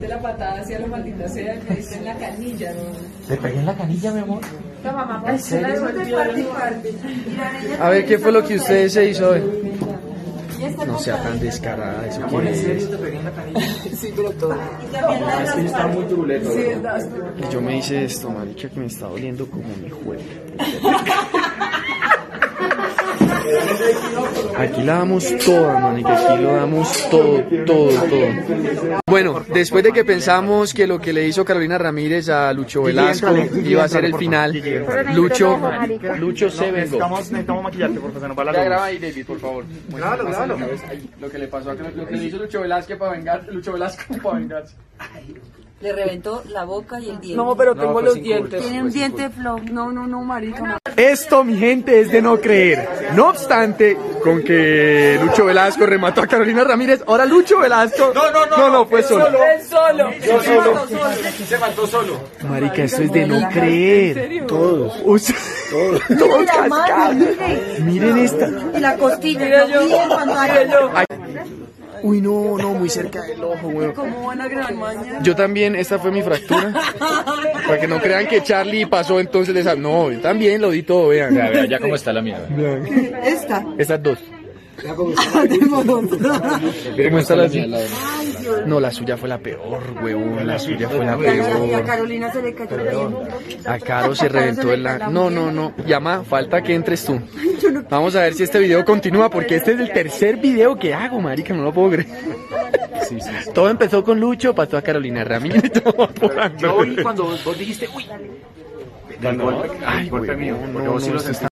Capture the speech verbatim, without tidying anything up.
De la patada hacia la maldita sea, me diste en la canilla, ¿no? ¿Te pegué en la canilla, mi amor? La mamá, ¿en serio? A ver, ¿qué fue lo que usted se hizo hoy? No sea tan descarada, eso quiere ¿En serio decir. te pegué en la canilla? Sí, pero todo. Es que yo estaba muy turuleto. Sí, estás. Y yo me hice esto, marica, que me está doliendo como mi juego. Aquí la damos toda, marica, aquí lo damos todo, todo, todo. Bueno, después de que pensamos que lo que le hizo Carolina Ramírez a Lucho Velasco iba a ser el final, Lucho, Lucho se vengó. Necesitamos maquillarte, por favor, no para Ya la graba ahí, David, por favor. Grábalo, grábalo. Lo que le pasó a lo que le hizo Lucho Velasco para vengar, Lucho Velasco para vengarse. Le reventó la boca y el diente. No, pero tengo pues los sin dientes. culpa. Tiene un diente flojo. No, no, no, marica. Esto, mi gente, es de no creer. No obstante, con que Lucho Velasco remató a Carolina Ramírez, ahora Lucho Velasco... No, no, no, no, no fue solo. Él solo. Yo solo. Se faltó solo. Marica, esto es de no creer. Todos. Todos. Todos cascados. Miren esta. Y la costilla. Mira yo. Bien, cuando Mira hay- yo. Ay. Uy, no, no, muy cerca del ojo, weón. ¿Cómo van a grabar mañana? Yo también, esta fue mi fractura. Para que no crean que Charlie pasó entonces de esa... No, yo también lo di todo, vean. Ya, vea, ya cómo está la mía. Vea. Esta. Estas dos. ¿Cómo está la suya? No, la suya fue la peor, weón. La suya fue la Y a peor. Carolina se le cayó el diente. A Caro se reventó en la... No, no, no. Llama, falta que entres tú. Vamos a ver si este video continúa, porque este es el tercer video que hago, marica, no lo puedo creer. Sí, sí, sí. Todo empezó con Lucho, pasó a Carolina Ramírez y todo va por Yo oí cuando vos dijiste, uy. Cuando- Ay, golpe mío. no, Porque no, vos sí no, lo esto sentiste.